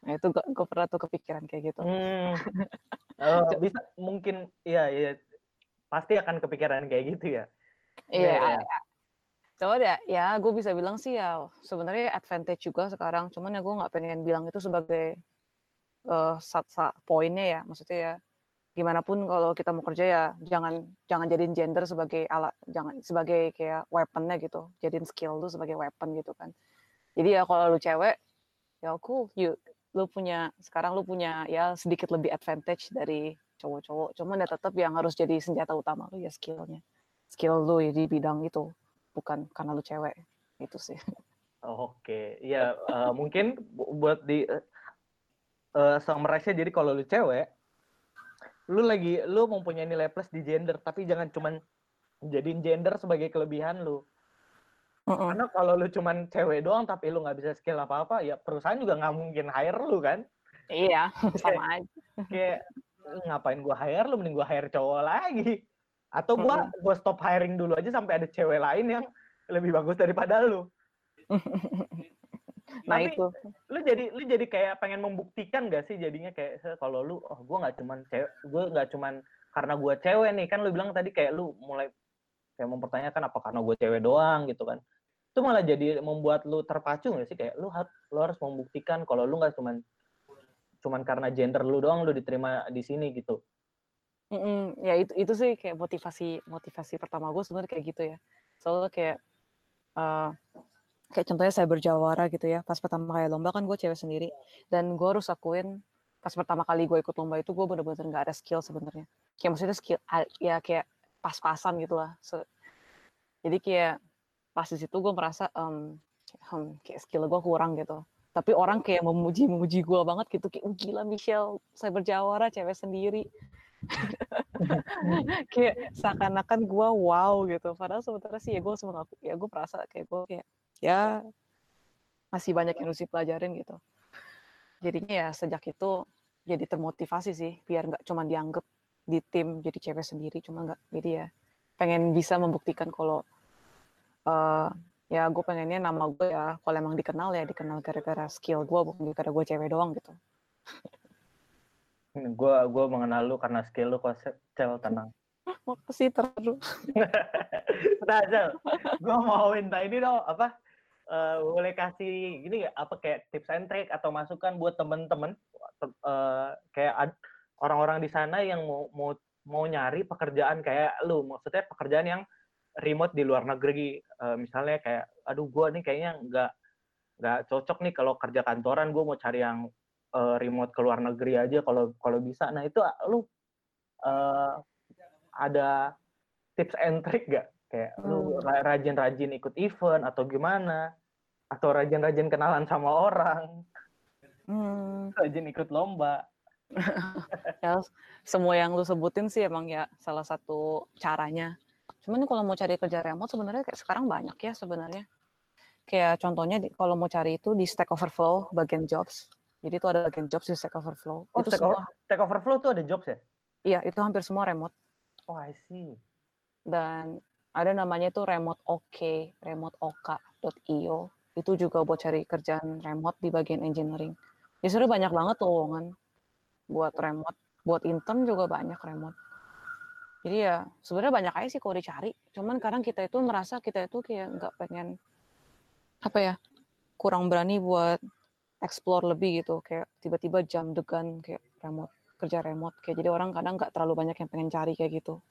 Nah itu gue, gue pernah tuh kepikiran kayak gitu. Hmm, oh, bisa mungkin ya ya pasti akan kepikiran kayak gitu ya. Iya, Iya ya. coba ya, ya gue bisa bilang sih ya sebenarnya advantage juga sekarang. Cuman ya gue nggak pengen bilang itu sebagai uh, sat, sat, poinnya ya. Maksudnya ya gimana pun kalau kita mau kerja ya jangan jangan jadiin gender sebagai alat, jangan sebagai kayak weaponnya gitu. Jadiin skill lu sebagai weapon gitu kan. Jadi ya kalau lu cewek ya cool, you lu punya sekarang lu punya ya sedikit lebih advantage dari cowok-cowok. Cuman ya tetap yang harus jadi senjata utama lu ya skillnya. Skill lu ya di bidang itu, bukan karena lu cewek. Itu sih. Oke, ya uh, mungkin buat di uh, summarize-nya jadi kalau lu cewek, lu lagi lu mempunyai nilai plus di gender, tapi jangan cuman jadiin gender sebagai kelebihan lu. Uh-uh. Karena kalau lu cuman cewek doang tapi lu nggak bisa skill apa-apa, ya perusahaan juga nggak mungkin hire lu kan. Iya, sama aja. Kayak ngapain gua hire lu, mending gua hire cowok lagi. Atau gua Uh-uh. gua stop hiring dulu aja sampai ada cewek lain yang lebih bagus daripada lu. Nah Tapi itu. lu jadi lu jadi kayak pengen membuktikan gak sih jadinya kayak kalau lu oh gue nggak cuman cewek, gue nggak cuman karena gue cewek nih kan lu bilang tadi kayak lu mulai kayak mempertanyakan apa karena gue cewek doang gitu kan. Itu malah jadi membuat lu terpacu gak sih kayak lu harus lu harus membuktikan kalau lu nggak cuman cuman karena gender lu doang lu diterima di sini gitu. Mm-mm. Ya itu itu sih kayak motivasi motivasi pertama gue sebenarnya kayak gitu ya. Soalnya kayak uh, kayak contohnya saya berjawara gitu ya. Pas pertama kali lomba kan gue cewek sendiri dan gue harus akuin pas pertama kali gue ikut lomba itu gue bener-bener nggak ada skill sebenarnya. Kayak maksudnya skill ya kayak pas-pasan gitu lah. So, jadi kayak pas di situ gue merasa um, um, kayak skill gue kurang gitu. Tapi orang kayak memuji-memuji gue banget gitu. Kayak, oh, gila Michelle, saya berjawara cewek sendiri. Kayak seakan-akan gue wow gitu. Padahal sebenarnya sih ya gue semua ya gue merasa kayak gue kayak ya masih banyak yang harus dipelajarin gitu. Jadinya ya sejak itu jadi termotivasi sih biar nggak cuma dianggap di tim jadi cewek sendiri, cuma nggak. Jadi ya pengen bisa membuktikan kalau uh, ya gue pengennya nama gue ya kalau emang dikenal ya dikenal gara-gara skill gue bukan gara-gara gue cewek doang gitu. Gue gue mengenal lu karena skill lu kok Cel, tenang. Makasih terlalu. Nah Cel, gue mau minta ini dong apa uh, boleh kasih gini gak apa kayak tips and trick atau masukan buat temen-temen uh, kayak ad, orang-orang di sana yang mau mau mau nyari pekerjaan kayak lu, maksudnya pekerjaan yang remote di luar negeri, uh, misalnya kayak aduh gue nih kayaknya nggak nggak cocok nih kalau kerja kantoran, gue mau cari yang uh, remote ke luar negeri aja kalau kalau bisa. Nah itu lu uh, ada tips and trick gak? Kayak hmm. lu rajin-rajin ikut event atau gimana? Atau rajin-rajin kenalan sama orang? Hmm. Rajin ikut lomba? Ya, semua yang lu sebutin sih emang ya salah satu caranya. Cuman kalau mau cari kerja remote sebenarnya kayak sekarang banyak ya sebenarnya. Kayak contohnya di, kalau mau cari itu di Stack Overflow bagian jobs. Jadi itu ada bagian jobs di Stack Overflow. Oh, itu Stack, semua, Stack Overflow tuh ada jobs ya? Iya, itu hampir semua remote. Oh, I see. Dan ada namanya itu remote OK, remoteok dot io. Itu juga buat cari kerjaan remote di bagian engineering. Ya sebenarnya banyak banget lowongan buat remote. Buat intern juga banyak remote. Jadi ya sebenarnya banyak aja sih kalau dicari. Cuman kadang kita itu merasa kita itu kayak nggak pengen apa ya, kurang berani buat explore lebih gitu. Kayak tiba-tiba jam degan kayak remote, kerja remote. Kayak jadi orang kadang nggak terlalu banyak yang pengen cari kayak gitu.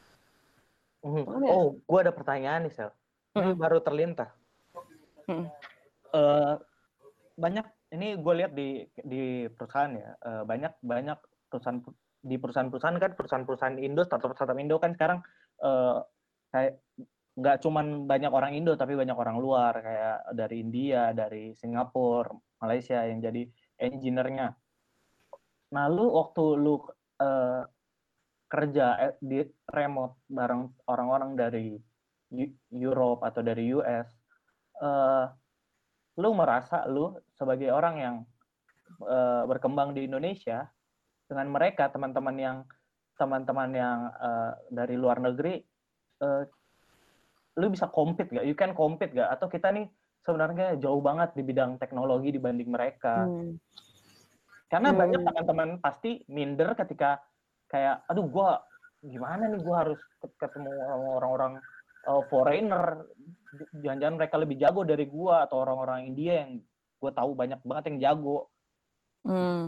Mm. Oh, gue ada pertanyaan nih, Sel. Ini mm-hmm. baru terlintas. Mm-hmm. Uh, banyak ini gue lihat di di perusahaan ya, uh, banyak banyak perusahaan di perusahaan-perusahaan kan perusahaan-perusahaan Indo, startup-startup Indo kan sekarang uh, kayak nggak cuman banyak orang Indo tapi banyak orang luar kayak dari India, dari Singapura, Malaysia yang jadi engineer-nya. Nah, lu waktu lu uh, kerja di remote bareng orang-orang dari Europe atau dari U S, uh, lu merasa lu sebagai orang yang uh, berkembang di Indonesia dengan mereka teman-teman yang teman-teman yang uh, dari luar negeri, uh, lu bisa compete gak? You can compete gak? Atau kita nih sebenarnya jauh banget di bidang teknologi dibanding mereka? Hmm. Karena Hmm. banyak teman-teman pasti minder ketika kayak, aduh gue gimana nih gue harus ketemu orang-orang uh, foreigner, jangan-jangan mereka lebih jago dari gue atau orang-orang India yang gue tahu banyak banget yang jago. Hmm.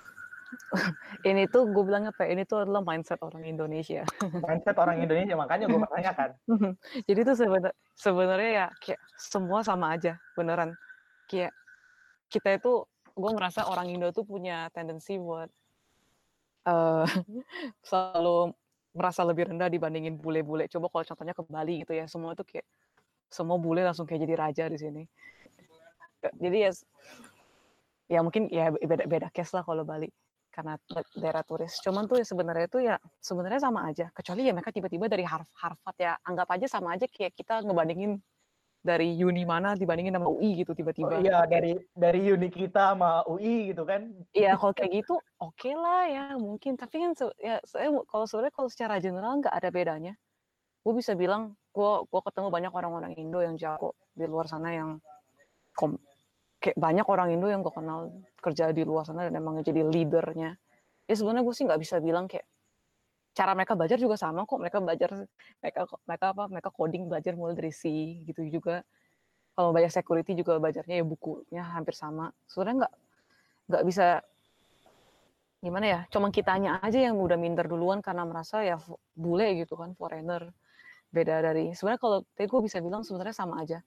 Ini tuh gue bilang apa? Ini tuh adalah mindset orang Indonesia. Mindset orang Indonesia, makanya gue pertanyakan. Jadi tuh sebenar sebenarnya ya kayak semua sama aja, beneran. Kayak kita itu, gue merasa orang Indo tuh punya tendensi buat uh, selalu merasa lebih rendah dibandingin bule-bule. Coba kalau contohnya ke Bali gitu ya, semua tuh kayak semua bule langsung kayak jadi raja di sini. Jadi ya, ya mungkin ya beda-beda case lah kalau Bali karena daerah turis. Cuman tuh ya sebenarnya tuh ya sebenarnya sama aja. Kecuali ya mereka tiba-tiba dari Harvard ya, anggap aja sama aja kayak kita ngebandingin dari uni mana dibandingin sama U I gitu tiba-tiba. Oh iya, dari dari uni kita sama U I gitu kan. Iya, kalau kayak gitu oke okay lah ya mungkin. Tapi kan ya saya kalau sebenarnya kalau secara general nggak ada bedanya. Gue bisa bilang gue gue ketemu banyak orang-orang Indo yang jago di luar sana yang kom, kayak banyak orang Indo yang gue kenal kerja di luar sana dan emang jadi leadernya. Ya sebenarnya gue sih nggak bisa bilang kayak cara mereka belajar juga sama kok. Mereka belajar mereka mereka apa mereka coding belajar mulai dari C gitu juga. Kalau belajar security juga belajarnya ya bukunya hampir sama. Sebenarnya nggak nggak bisa gimana ya. Cuma kitanya aja yang udah minder duluan karena merasa ya bule gitu kan, foreigner. Beda dari sebenarnya kalau tadi gue bisa bilang sebenarnya sama aja.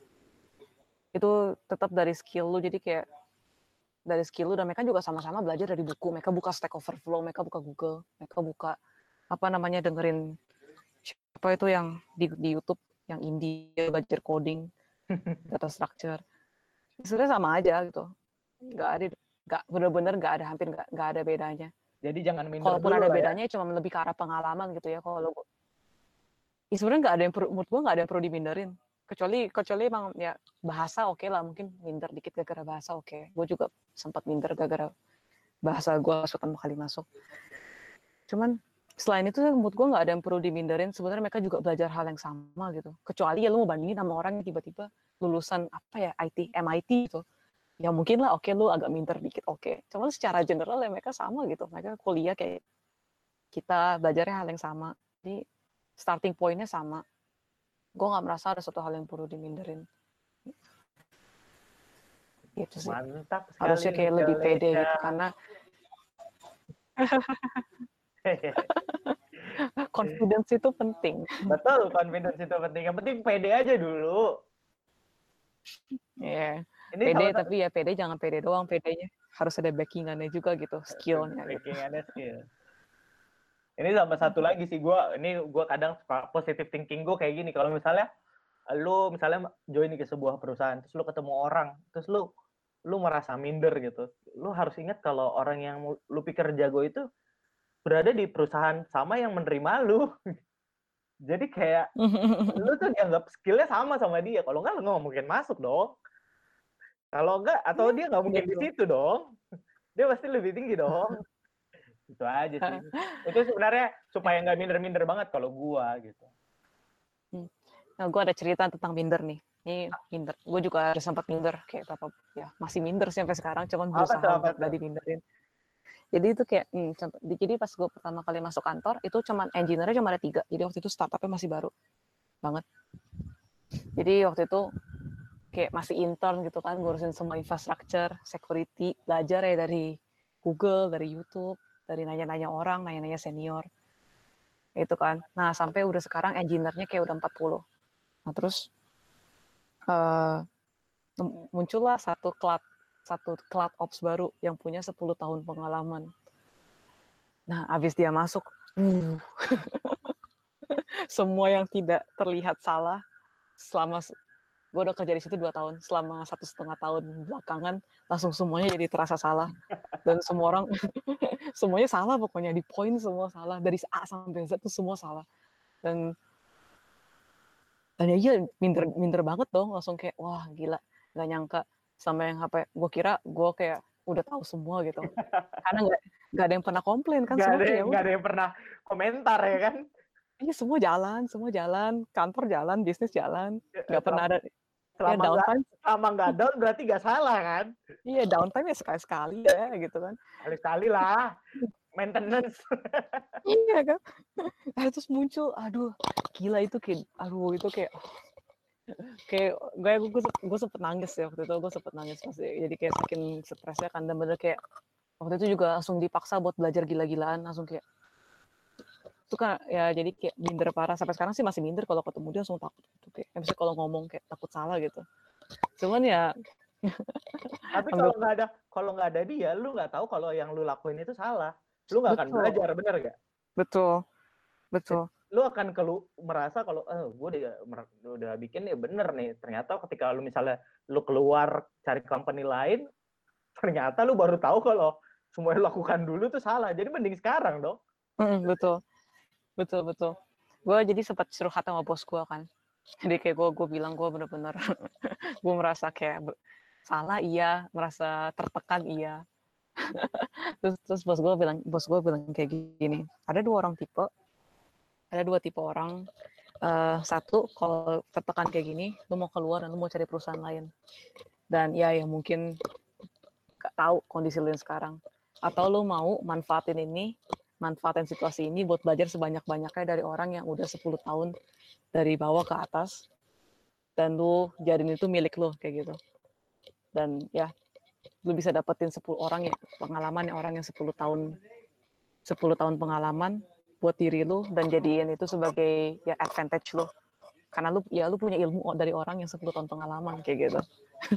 Itu tetap dari skill lu, jadi kayak dari skill lu dan mereka juga sama-sama belajar dari buku. Mereka buka Stack Overflow, mereka buka Google, mereka buka apa namanya dengerin siapa itu yang di, di YouTube yang India belajar coding, data structure. Sebenarnya sama aja gitu. Nggak ada, nggak benar-benar nggak ada hampir nggak nggak ada bedanya. Jadi jangan minder Kalaupun dulu ada lah bedanya ya. cuma lebih ke arah pengalaman gitu ya. Kalau ya sebenarnya nggak ada yang perlu, menurut gue nggak ada yang perlu diminderin. Kecuali kecuali emang ya bahasa oke okay lah, mungkin minder dikit gara-gara bahasa oke. Okay. Gue juga sempat minder gara-gara bahasa gue pertama kali masuk. Cuman selain itu menurut gue nggak ada yang perlu diminderin. Sebenarnya mereka juga belajar hal yang sama gitu. Kecuali ya lu mau bandingin sama orang yang tiba-tiba lulusan apa ya I T, M I T gitu. Ya mungkin lah oke okay, lu agak minder dikit oke. Okay. Cuman secara general ya mereka sama gitu. Mereka kuliah kayak kita belajarnya hal yang sama. Jadi starting point-nya sama. Gue nggak merasa ada suatu hal yang perlu diminderin. Gitu sih. Mantap sekali. Harusnya kayak lebih pede gitu karena confidence itu penting. Betul, confidence itu penting. Yang penting pede aja dulu. Ya, yeah. Ini pede salah tapi ya pede jangan pede doang, pedenya harus ada backingannya juga gitu, skillnya. Backingannya gitu. Skill. Ini sama satu lagi sih gue, ini gue kadang positive thinking gue kayak gini. Kalau misalnya lu misalnya join ke sebuah perusahaan, terus lu ketemu orang, terus lu lu merasa minder gitu, lu harus ingat kalau orang yang lu pikir jago itu berada di perusahaan sama yang menerima lu. Jadi kayak lu tuh dianggap skillnya sama sama dia. Kalau enggak lu nggak mungkin masuk dong. Kalau enggak atau dia nggak mungkin di situ dong. Dia pasti lebih tinggi dong. Itu aja sih. Itu sebenarnya supaya nggak minder-minder banget kalau gua gitu. Nah, gua ada cerita tentang minder nih. Ini minder. Gue juga ada sempat minder kayak berapa ya masih minder sih sampai sekarang, cuman berusaha untuk gak diminderin. Jadi itu kayak, hmm, contoh, jadi pas gue pertama kali masuk kantor itu cuman engineer-nya cuma ada tiga. Jadi waktu itu startupnya masih baru banget. Jadi waktu itu kayak masih intern gitu kan, ngurusin semua infrastructure, security, belajar ya dari Google, dari YouTube, dari nanya-nanya orang, nanya-nanya senior. Itu kan. Nah, sampai udah sekarang engineer-nya kayak udah empat puluh. Nah, terus uh, muncullah satu cloud satu cloud ops baru yang punya sepuluh tahun pengalaman. Nah, abis dia masuk, uh, semua yang tidak terlihat salah selama gue udah kerja di situ dua tahun, selama satu setengah tahun belakangan langsung semuanya jadi terasa salah dan semua orang semuanya salah pokoknya di poin semua salah dari A sampai Z itu semua salah dan dan ya iya minder minder banget dong langsung kayak wah gila nggak nyangka sama yang apa gue kira gue kayak udah tahu semua gitu karena nggak nggak ada yang pernah komplain kan nggak semua ada ya nggak ada yang pernah komentar ya kan. Iya semua jalan semua jalan kantor jalan bisnis jalan nggak pernah ada Selama nggak downtime. selama nggak down berarti nggak salah kan? Iya, downtime ya sekali-sekali ya gitu kan. Sekali-sekali lah, maintenance. Iya kan. Eh, terus muncul, aduh, gila itu kayak, aduh itu kayak, kayak gue gue gue sempet nangis ya waktu itu, gue sempet nangis pasti. Jadi kayak saking stresnya kan, dan bener kayak waktu itu juga langsung dipaksa buat belajar gila-gilaan, langsung kayak itu kan ya, jadi kayak minder parah. Sampai sekarang sih masih minder kalau ketemu dia, langsung takut gitu kayak, ya, misalnya kalau ngomong kayak takut salah gitu. Cuman ya Tapi ambil kalau nggak ada kalau nggak ada dia, lu nggak tahu kalau yang lu lakuin itu salah. Lu nggak akan betul, belajar, bener gak? betul, betul. Lu akan kelu merasa kalau eh gue udah udah bikin ya bener nih. Ternyata ketika lu misalnya lu keluar cari company lain, ternyata lu baru tahu kalau semua yang lu lakukan dulu tuh salah. Jadi mending sekarang dong. Mm, betul, betul, betul. Gue jadi sempat curhat sama bos gue kan. Jadi kayak gue gue bilang gue bener-bener gue merasa kayak salah iya, merasa tertekan iya. terus terus bos gue bilang bos gue bilang kayak gini, ada dua orang tipe, ada dua tipe orang. Uh, satu, kalau tertekan kayak gini, lu mau keluar dan lu mau cari perusahaan lain. Dan ya ya mungkin gak tahu kondisi lu yang sekarang. Atau lu mau manfaatin ini, manfaatin situasi ini buat belajar sebanyak-banyaknya dari orang yang udah sepuluh tahun dari bawah ke atas, dan lu jadiin itu milik lu kayak gitu. Dan ya lu bisa dapetin sepuluh orang ya pengalaman yang orang yang sepuluh tahun sepuluh tahun pengalaman buat diri lu, dan jadiin itu sebagai ya advantage lu, karena lu ya lu punya ilmu dari orang yang sepuluh tahun pengalaman kayak gitu.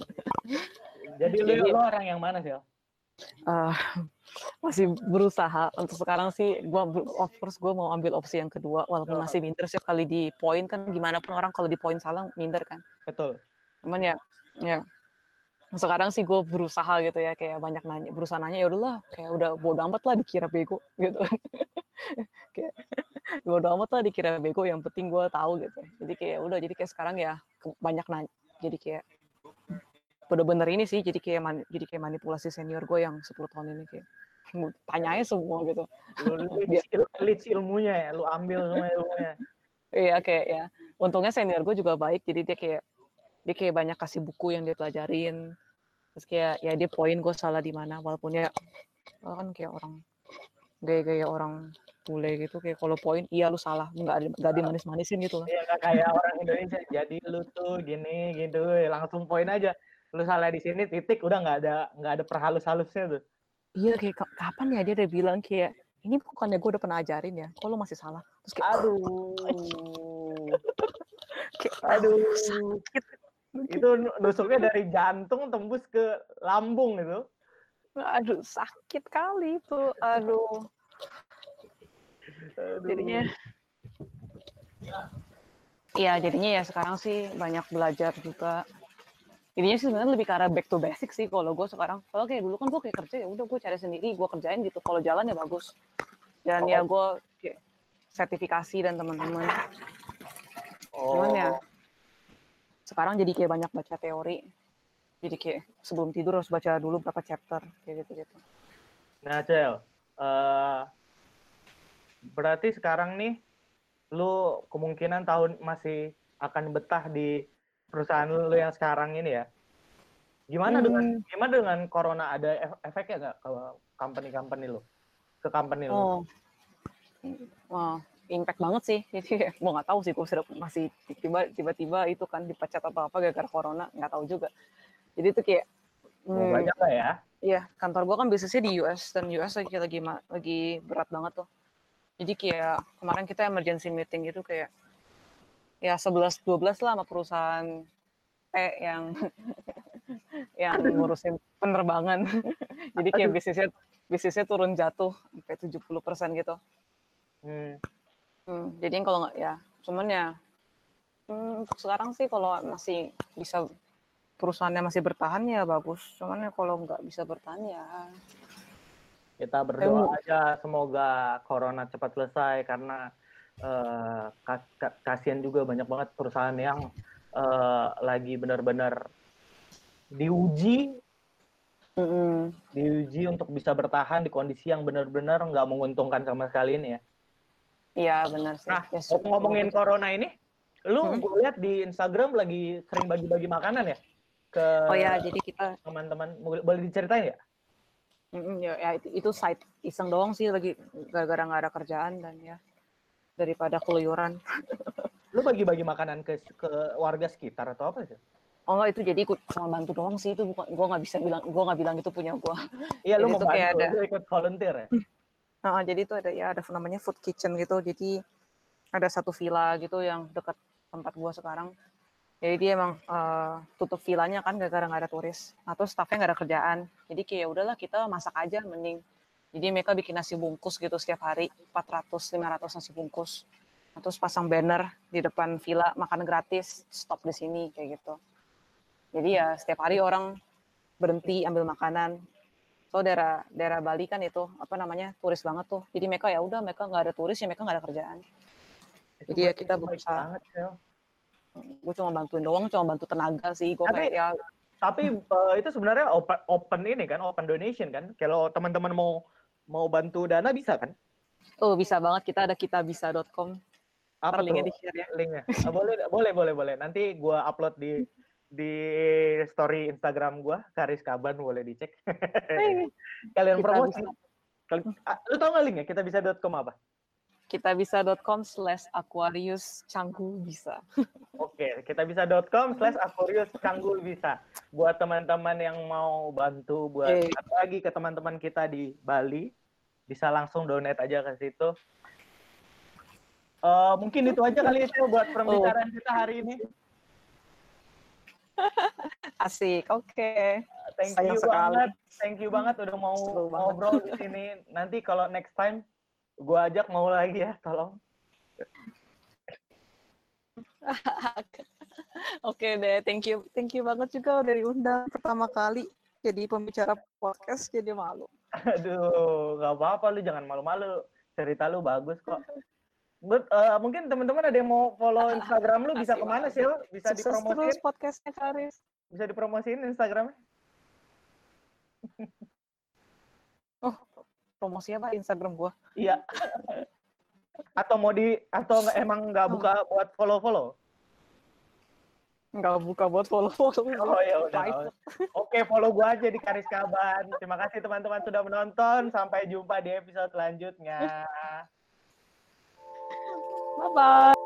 Jadi lu, Jadi lu orang yang mana sih? uh, masih berusaha untuk sekarang sih. Gua of course gue mau ambil opsi yang kedua, walaupun Oh. masih minder sih kali di poin kan, gimana pun orang kalau di poin salah minder kan. Betul. Cuman ya ya sekarang sih gue berusaha gitu ya, kayak banyak nanya, berusaha nanya, ya udahlah kayak udah bodo amat lah dikira bego gitu. Kayak bodo amat lah dikira bego, yang penting gue tahu gitu. Jadi kayak udah, jadi kayak sekarang ya banyak nanya, jadi kayak bener-bener ini sih, jadi kayak man, jadi kayak manipulasi senior gue yang sepuluh tahun ini, kayak tanyanya semua gitu. Lu leech, leech ilmunya ya, lu ambil semua ilmunya. Iya kayak ya, untungnya senior gue juga baik, jadi dia kayak dia kayak banyak kasih buku yang dia pelajarin, terus kayak ya dia poin gue salah di mana, walaupun ya kan kayak orang gaya-gaya orang bule gitu, kayak kalau poin iya lu salah, nggak nggak dimanis-manisin gitu lah. Iya, nggak kayak orang Indonesia, jadi lu tuh gini gitu, langsung poin aja. Lu salah di sini titik, udah nggak ada nggak ada perhalus-halusnya tuh. Iya kayak kapan ya dia udah bilang kayak ini bukannya gue udah pernah ajarin ya, kok lu masih salah. Terus kayak aduh. kayak, aduh. Sakit. Itu nusuknya dari jantung tembus ke lambung itu. Aduh, sakit kali itu. Aduh. Aduh. Jadinya ya jadinya ya sekarang sih banyak belajar juga. Intinya sih sebenarnya lebih ke arah back to basic sih kalau gue sekarang. Kalau kayak dulu kan gue kayak kerja ya udah gue cari sendiri, gue kerjain gitu. Kalau jalan ya bagus. Dan oh. ya gue kayak sertifikasi dan teman-teman. Oh. Cuman ya sekarang jadi kayak banyak baca teori. Jadi kayak sebelum tidur harus baca dulu berapa chapter kayak gitu-gitu. Nah, Cel, uh, berarti sekarang nih lu kemungkinan tahun masih akan betah di perusahaan lu yang sekarang ini ya. Gimana hmm. dengan gimana dengan corona, ada efeknya nggak ke company-company lu? Ke company lu? Oh. Wah, impact banget sih. Jadi mau nggak tahu sih, gue masih tiba-tiba itu kan dipecat atau apa gara-gara corona, nggak tahu juga. Jadi itu kayak hmm, oh, banyak lah ya. Iya, kantor gue kan bisnisnya di U S, dan U S lagi lagi lagi berat banget tuh. Jadi kayak kemarin kita emergency meeting gitu kayak ya sebelas dua belas lah sama perusahaan T yang yang ngurusin penerbangan. Jadi kayak bisnisnya bisnisnya turun jatuh sampai tujuh puluh persen gitu. Hmm. Hmm, jadi kalau nggak ya, cuman ya hmm, untuk sekarang sih kalau masih bisa perusahaannya masih bertahan ya bagus. Cuman ya kalau nggak bisa bertahan ya kita berdoa eh, aja semoga corona cepat selesai, karena uh, kasihan juga banyak banget perusahaan yang uh, lagi benar-benar diuji mm-hmm. diuji untuk bisa bertahan di kondisi yang benar-benar nggak menguntungkan sama sekali ini ya. Iya benar sih. Nah, ya, ngomongin corona ini, Lu Hmm? gue lihat di Instagram lagi sering bagi-bagi makanan ya ke Oh ya, jadi kita teman-teman. Boleh boleh diceritain ya? mm, ya, ya itu, itu side iseng doang sih lagi gara-gara nggak ada kerjaan dan ya daripada keluyuran. Lu bagi-bagi makanan ke ke warga sekitar atau apa sih? Oh enggak, itu jadi ikut cuma bantu doang sih, itu bukan, gue nggak bisa bilang, gue nggak bilang itu punya gue. Iya, lu Jadi mau itu kayak bantu, ada, lu ikut volunteer ya? nah, jadi itu ada ya ada namanya food kitchen gitu. Jadi ada satu villa gitu yang dekat tempat gue sekarang. Jadi dia emang uh, tutup villanya kan gara-gara nggak ada turis. Nah terus staffnya nggak ada kerjaan. Jadi kayak udahlah kita masak aja mending. Jadi mereka bikin nasi bungkus gitu setiap hari, empat ratus lima ratus nasi bungkus. Nah, terus pasang banner di depan villa, makan gratis, stop di sini kayak gitu. Jadi ya setiap hari orang berhenti ambil makanan. So daerah daerah Bali kan itu apa namanya turis banget tuh. Jadi mereka ya udah mereka nggak ada turis ya mereka nggak ada kerjaan. Itu Jadi ya baik, kita itu baik berusaha. banget, Sel. Gue cuma bantuin doang, cuma bantu tenaga sih. Gue Tapi kayak ya tapi uh, itu sebenarnya open, open ini kan, open donation kan. Kalau teman-teman mau mau bantu dana bisa kan? oh bisa banget, kita ada kitabisa dot com. Apa Ntar tuh linknya di share ya. linknya? Ah, boleh boleh boleh boleh. Nanti gua upload di di story Instagram gua, Karis Kaban, boleh dicek. Kalian Kita promosi. bisa Kal- ah, lu tau nggak linknya? Kita bisa dot com apa? kitabisa dot com slash Aquarius Canggu bisa. Oke, kita bisa dot com slash Aquarius Canggul bisa. Buat teman-teman yang mau bantu buat Eh, lagi ke teman-teman kita di Bali, bisa langsung donate aja ke situ. Uh, mungkin itu aja kali itu buat pembicaraan oh, kita hari ini. asik. Oke. Okay. Thank Sayang you sekali. banget, thank you banget udah mau Seru banget. ngobrol di sini. Nanti kalau next time gua ajak mau lagi ya, tolong. Oke deh, thank you, thank you banget juga dari undang pertama kali jadi pembicara podcast, jadi malu. Aduh, nggak apa-apa, lu jangan malu-malu. Cerita lu bagus kok. But, uh, mungkin teman-teman ada yang mau follow Instagram lu, bisa Makasih kemana banget. sih? Bisa Sukses terus dipromosiin? podcastnya Karis. Bisa dipromosiin Instagramnya? Oh, promosi apa Instagram gua? Iya. Atau mau di atau nggak emang nggak buka buat follow-follow? Nggak buka buat follow-follow. Oh ya udah. Private. Oke, follow gua aja di Karis Kaban. Terima kasih teman-teman sudah menonton. Sampai jumpa di episode selanjutnya. Bye bye.